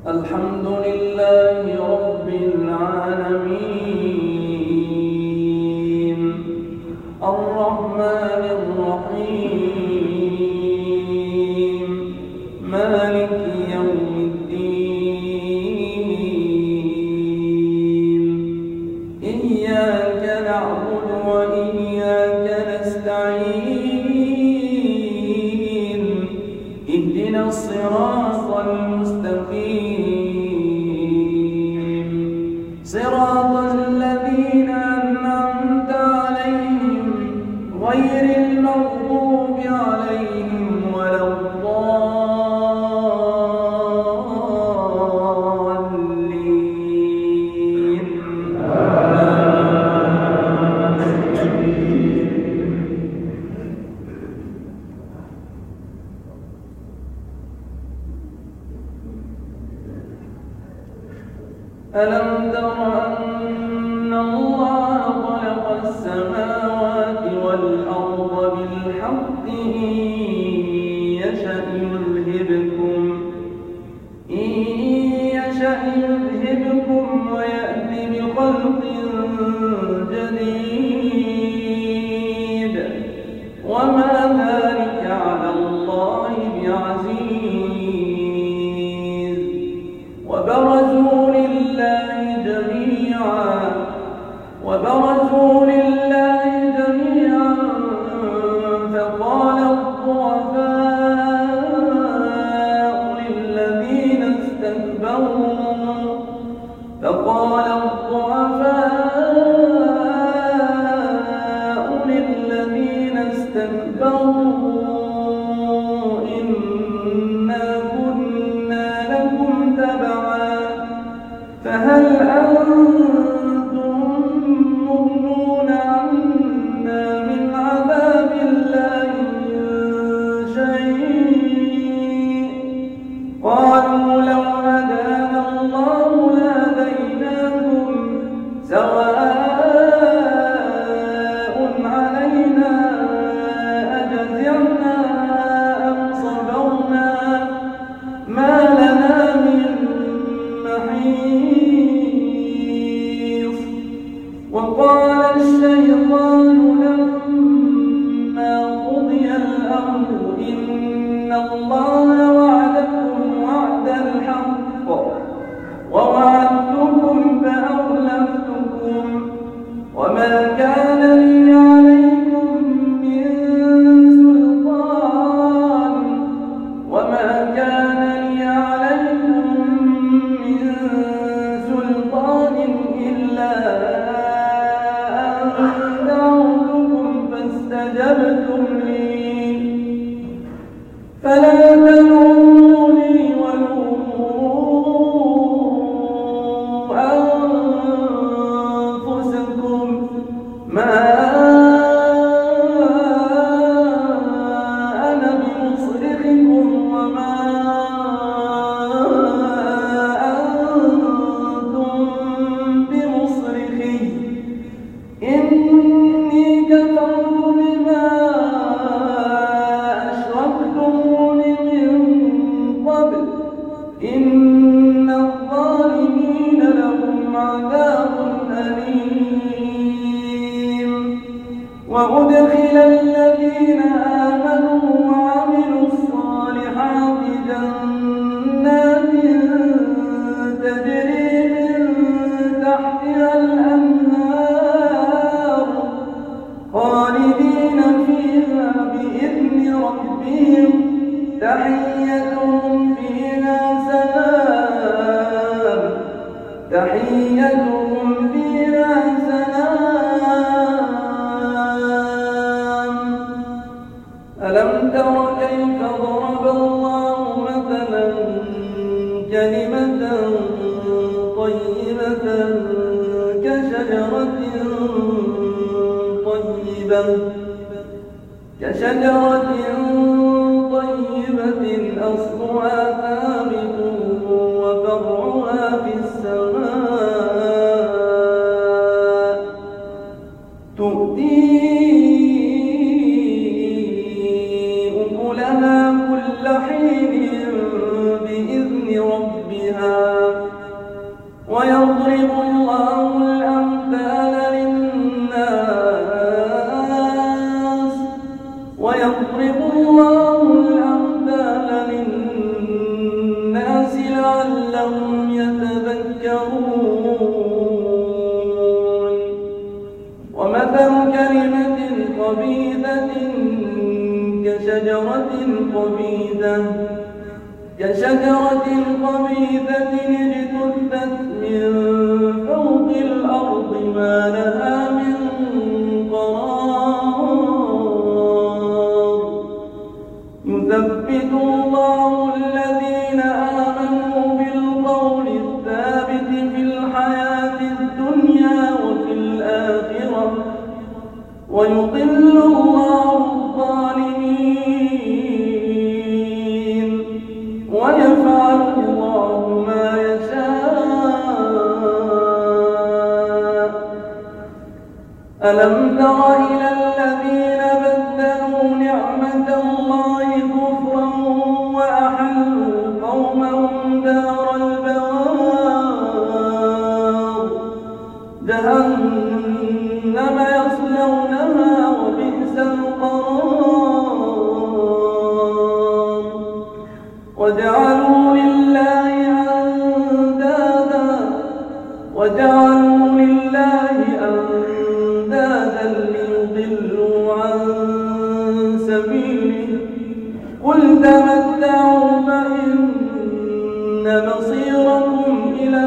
الحمد لله رب العالمين الرحمن الرحيم مالك يوم الدين إياك نعبد وإياك نستعين اهدنا الصراط المستقيم صراط الذين أنعمت عليهم غير المغضوب عليهم ولا الضالين. ألم تر أن الله خلق السماوات والأرض بالحق إن يشأ يذهبكم ويأتي بخلق جديد وما ذلك على الله بعزيز. وبرزوا لله جميعا فقال الضعفاء للذين استكبروا إنا كنا لكم تبعا فهل أنتم مغنون عنا من عذاب الله من شيء؟ قالوا لو هدانا الله لهديناكم سواء علينا أجزعنا أم صبرنا ما لنا من محيص. وقال الشيطان لما قضي الأمر إن الله وعدكم وعد الحق ووعدتكم فأخلفتكم وما كان لي عليكم من سلطان إلا أن دعوتكم فاستجبتم لي فلا تلوموني ولوموا أنفسكم ما أنا بمصرخكم وما أنتم بمصرخي إني كفرت بما أشركتمون من قبل إن الظالمين لهم عذاب أليم. وأدخل الذين آمنوا وعملوا الصالحات جنات تجري من تحتها الأنهار خالدين فيها بإذن ربهم تحيتهم فيها سلام. ألم تر كيف ضرب الله مثلا كلمة طيبة كشجرة طيبة أصلها ثابت وفرعها في السماء تؤتي أكلها كل حين بإذن ربها فيها ويضرب الله الأمثال للناس لعلهم يتذكرون ومثل كلمة خبيثة كشجرة خبيثة اجتثت من فوق الأرض ما لها من قرار يثبت الله الذين آمنوا بالقول الثابت في الحياة الدنيا وفي الآخرة ويضل الله الظالمين ويفعل الله ما يشاء. ألم تر إلى الذين بدلوا نعمة الله كفرا وأحلوا قومهم دار البوار جهنم يصلونها وبئس القرار وجعلوا لله أندادا ليضلوا عن سبيله قل تمتعوا فإن مصيركم إلى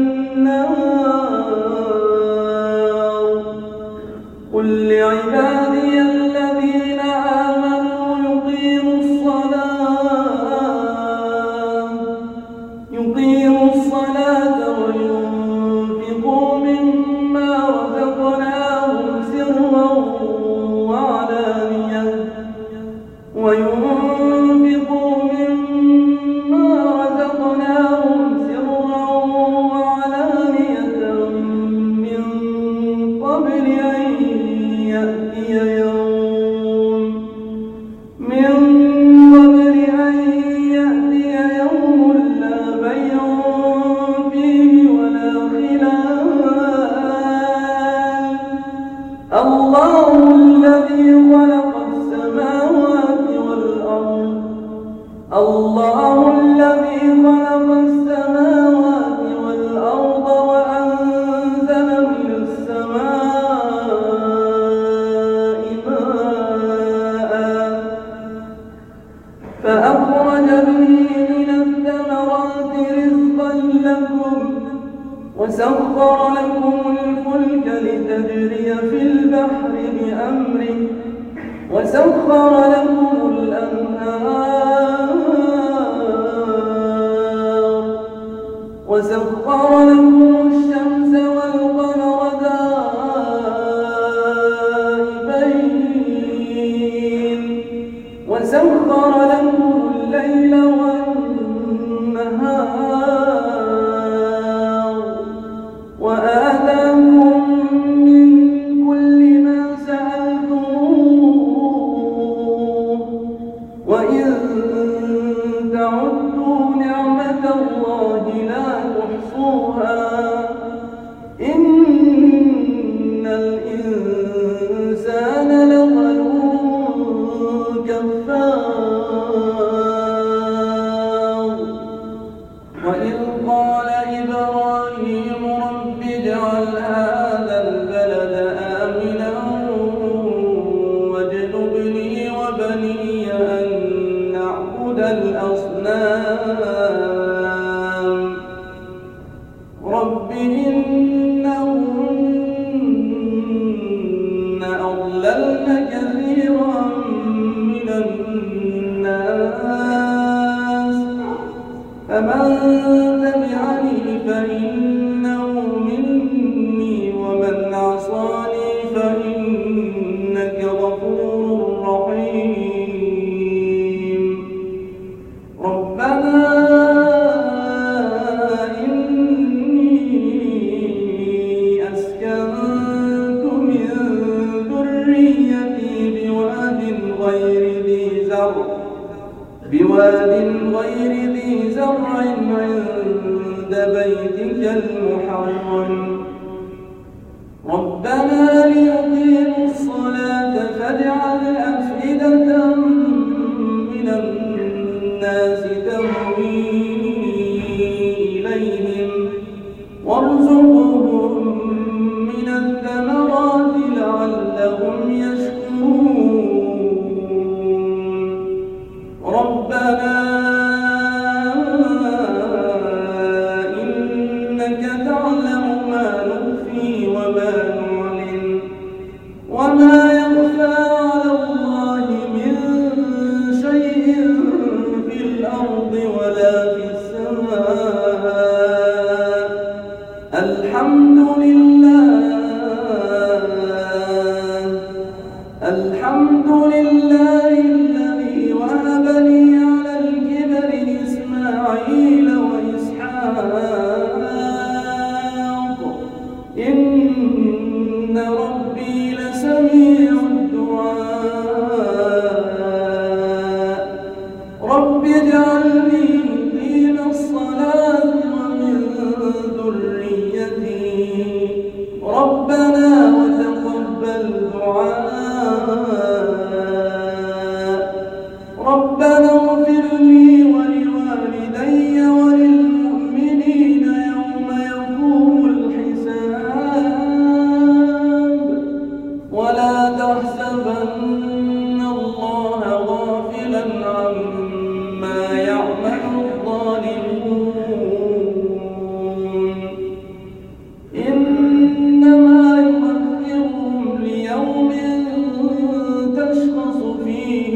النار قل لعبادي الذين آمنوا يقيموا الصلاة وينفقوا مما رزقناهم سرا وعلانية من قبل أن يأتي يوم لا بيع فيه ولا خلال الله الذي خلق السماوات والأرض وأنزل من السماء ماء فأخرج به من الثمرات رزقا لكم وسخر لكم الفلك لتجري في البحر بأمره وسخر لكم الأنهار وسخر لكم الشمس والقمر دائبين وسخر لكم الليل والنهار وآتاكم من كل ما سألتموه وإن تعدوا نعمة الله لا تحصوها إن الإنسان لظلوم كفار وإذ قال إبراهيم رب اجعل هذا البلد آمنا واجنبني وبني أن نعبد الأصنام رب إنهن أضللن كثيرا من الناس فمن تبعني فإنه مني ومن عصاني فإنك غفور رحيم ربنا إني أسكنت من ذريتي بواد غير ذي زرع عند المحرم ربنا ليقيموا الصلاة فاجعل أفئدة من الناس تهوي إليهم وارزقهم من الثمرات لعلهم يشكرون ربنا إنك تعلم ما نخفي وما نعلن وما يخفى على الله من شيء في الأرض ولا في السماء الحمد لله الذي وهب لي على الكبر إسماعيل وإسحاق إن ربي لسميع الدعاء رب اجعلني مقيم الصلاة ومن ذريتي ربنا وتقبل دعاء ربنا اغفر لي ولوالدي وللمؤمنين يوم يقوم الحساب ولا تحسبن الله غافلا عما يعمل الظالمون إنما يؤخرهم ليوم تشخص فيه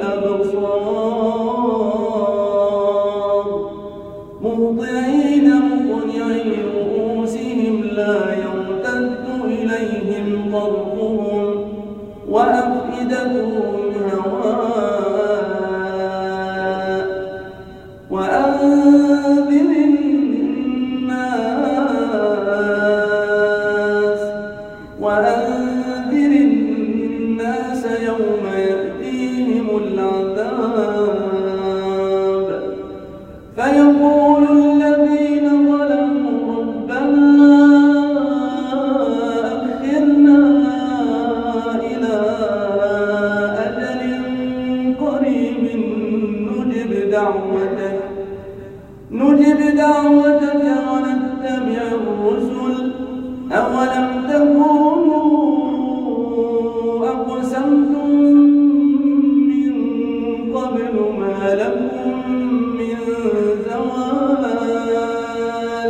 الأبصار مهطعين مقنعي رؤوسهم لا يرتد إليهم طرفهم وأفئدتهم هواء وأنذر الناس يوم يأتيهم العذاب فيقول الذين ظلموا ربنا أخرنا إلى أجل قريب نجب دعوتك ونتبع الرسل أولم تكونوا أقسمتم من قبل ما لكم من زوال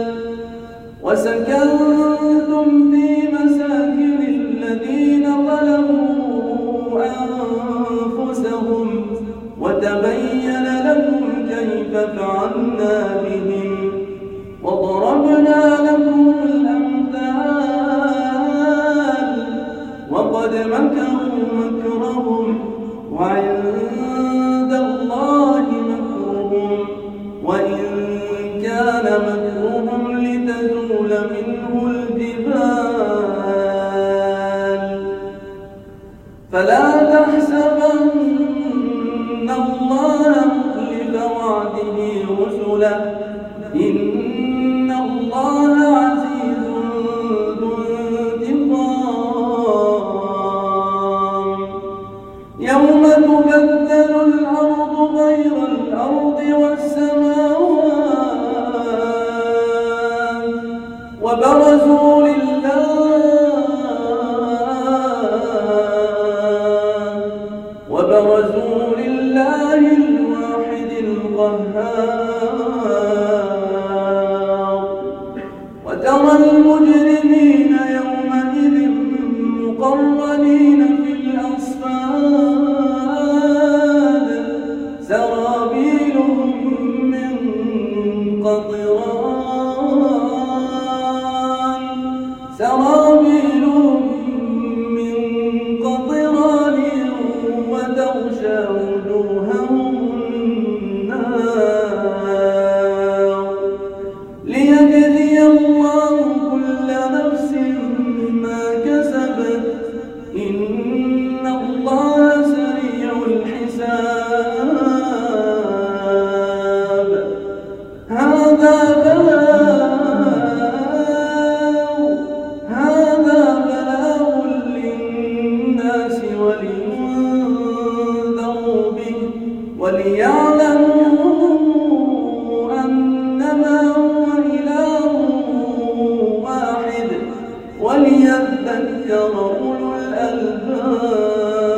وسكنتم في مساكن الذين ظلموا أنفسهم وتبين لكم كيف فعلنا بهم وضربنا لكم الأمثال وقد مكروا مكرهم وعند الله مكرهم وإن كان مكرهم لتزول منه الجبال فلا تحسبن الله مخلف وعده رسله إن الله عزيز ذو انتقام يوم تبدل الأرض غير الأرض والسماوات وبرزوا لله الواحد القهار وترى المجرمين يومئذ مقرنين في الأصفاد سرابيلهم من قطران وتغشى وجوههم النار ليجزي الله كل نفس ما كسبت إن الله سريع الحساب هذا وليعلموا أنما هو إله واحد وليذكر أولو الألباب.